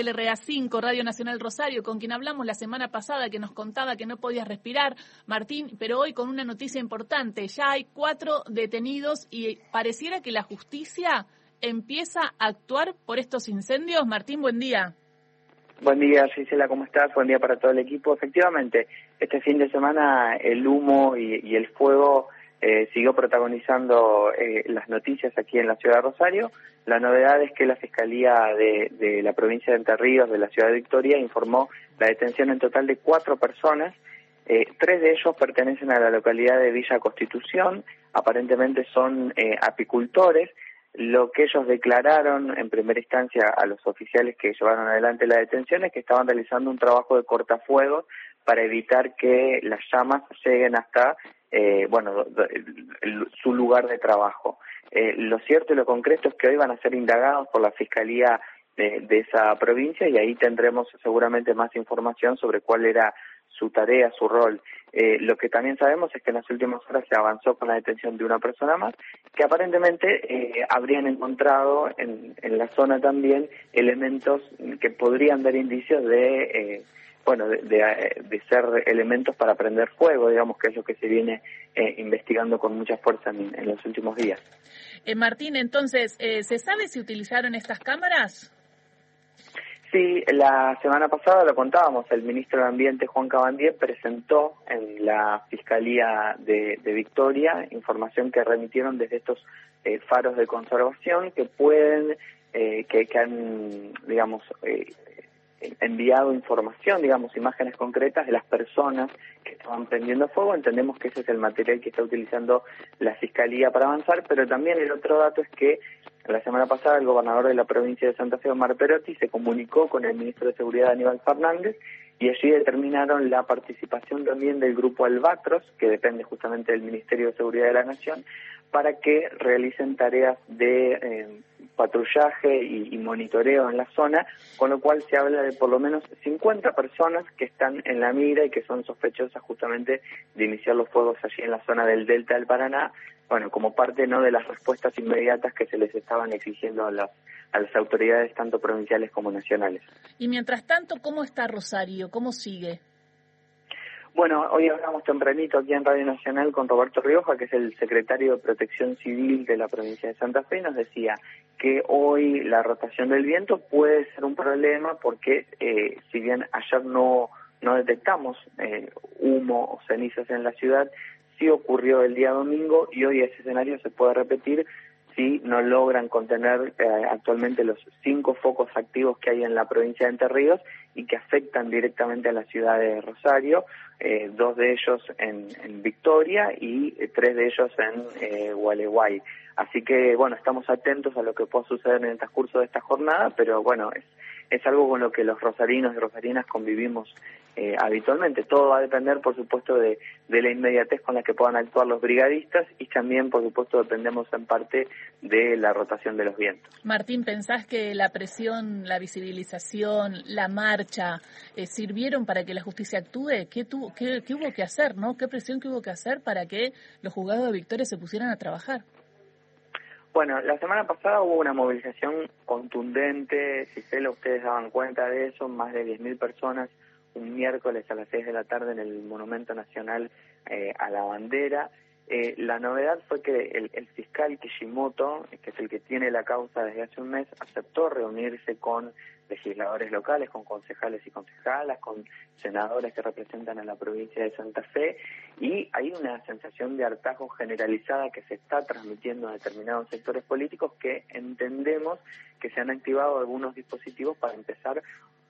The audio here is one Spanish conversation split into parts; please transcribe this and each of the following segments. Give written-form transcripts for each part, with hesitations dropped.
LRA5, Radio Nacional Rosario, con quien hablamos la semana pasada, que nos contaba que no podías respirar, Martín, pero hoy con una noticia importante. Ya hay 4 detenidos y pareciera que la justicia empieza a actuar por estos incendios. Martín, buen día. Buen día, Gisela, ¿cómo estás? Buen día para todo el equipo. Efectivamente, este fin de semana el humo y el fuego siguió protagonizando las noticias aquí en la ciudad de Rosario. La novedad es que la Fiscalía de la provincia de Entre Ríos, de la ciudad de Victoria, informó la detención en total de 4 personas. 3 de ellos pertenecen a la localidad de Villa Constitución, aparentemente son apicultores. Lo que ellos declararon en primera instancia a los oficiales que llevaron adelante la detención es que estaban realizando un trabajo de cortafuegos para evitar que las llamas lleguen hasta su lugar de trabajo. Lo cierto y lo concreto es que hoy van a ser indagados por la Fiscalía de esa provincia y ahí tendremos seguramente más información sobre cuál era su tarea, su rol. Lo que también sabemos es que en las últimas horas se avanzó con la detención de una persona más, que aparentemente habrían encontrado en la zona también elementos que podrían dar indicios de ser elementos para prender fuego, digamos que es lo que se viene investigando con mucha fuerza en los últimos días. Martín, entonces, ¿se sabe si utilizaron estas cámaras? Sí, la semana pasada lo contábamos, el ministro de Ambiente, Juan Cabandier, presentó en la Fiscalía de Victoria información que remitieron desde estos faros de conservación que pueden, que han, digamos, enviado información, digamos, imágenes concretas de las personas que estaban prendiendo fuego. Entendemos que ese es el material que está utilizando la Fiscalía para avanzar, pero también el otro dato es que la semana pasada el gobernador de la provincia de Santa Fe, Omar Perotti, se comunicó con el ministro de Seguridad, Aníbal Fernández, y allí determinaron la participación también del grupo Albatros, que depende justamente del Ministerio de Seguridad de la Nación, para que realicen tareas de patrullaje y monitoreo en la zona, con lo cual se habla de por lo menos 50 personas que están en la mira y que son sospechosas justamente de iniciar los fuegos allí en la zona del Delta del Paraná, bueno, como parte no de las respuestas inmediatas que se les estaban exigiendo a las autoridades tanto provinciales como nacionales. Y mientras tanto, ¿cómo está Rosario? ¿Cómo sigue? Bueno, hoy hablamos tempranito aquí en Radio Nacional con Roberto Rioja, que es el secretario de Protección Civil de la provincia de Santa Fe, y nos decía que hoy la rotación del viento puede ser un problema porque si bien ayer no detectamos humo o cenizas en la ciudad, sí ocurrió el día domingo y hoy ese escenario se puede repetir si no logran contener actualmente los 5 focos activos que hay en la provincia de Entre Ríos y que afectan directamente a la ciudad de Rosario, 2 de ellos en Victoria y 3 de ellos en Gualeguay. Así que, bueno, estamos atentos a lo que pueda suceder en el transcurso de esta jornada, pero bueno, es algo con lo que los rosarinos y rosarinas convivimos habitualmente. Todo va a depender, por supuesto, de la inmediatez con la que puedan actuar los brigadistas y también, por supuesto, dependemos en parte de la rotación de los vientos. Martín, ¿pensás que la presión, la visibilización, la marcha sirvieron para que la justicia actúe? ¿Qué hubo que hacer, no? ¿Qué presión que hubo que hacer para que los juzgados de Victoria se pusieran a trabajar? Bueno, la semana pasada hubo una movilización contundente, Gisela, ustedes daban cuenta de eso, más de 10.000 personas un miércoles a las 6 de la tarde en el Monumento Nacional a la Bandera. La novedad fue que el fiscal Kishimoto, que es el que tiene la causa desde hace un mes, aceptó reunirse con legisladores locales, con concejales y concejalas, con senadores que representan a la provincia de Santa Fe, y hay una sensación de hartazgo generalizada que se está transmitiendo a determinados sectores políticos que entendemos que se han activado algunos dispositivos para empezar,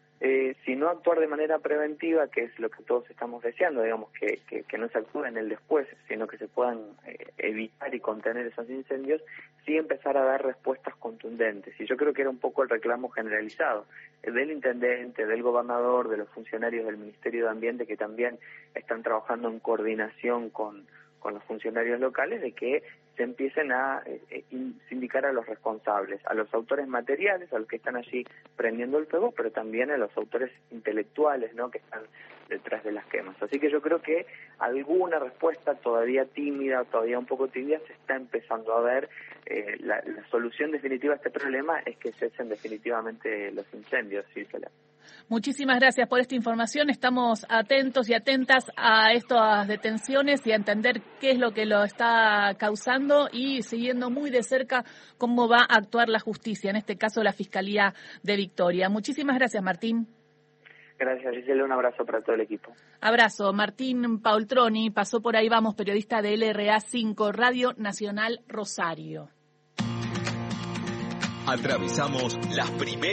si no actuar de manera preventiva, que es lo que todos estamos deseando, digamos, que no se actúe en el después, sino que se puedan evitar y contener esos incendios, sí empezar a dar respuestas contundentes. Y yo creo que era un poco el reclamo generalizado del intendente, del gobernador, de los funcionarios del Ministerio de Ambiente, que también están trabajando en coordinación con los funcionarios locales, de que se empiecen a sindicar a los responsables, a los autores materiales, a los que están allí prendiendo el fuego, pero también a los autores intelectuales, ¿no?, que están detrás de las quemas. Así que yo creo que alguna respuesta todavía tímida, todavía un poco tibia, se está empezando a ver. La solución definitiva a este problema es que cesen definitivamente los incendios, Gisela. Muchísimas gracias por esta información. Estamos atentos y atentas a estas detenciones y a entender qué es lo que lo está causando y siguiendo muy de cerca cómo va a actuar la justicia, en este caso la Fiscalía de Victoria. Muchísimas gracias, Martín. Gracias, Gisela. Un abrazo para todo el equipo. Abrazo. Martín Paultroni pasó por Ahí Vamos, periodista de LRA5, Radio Nacional Rosario. Atravesamos las primeras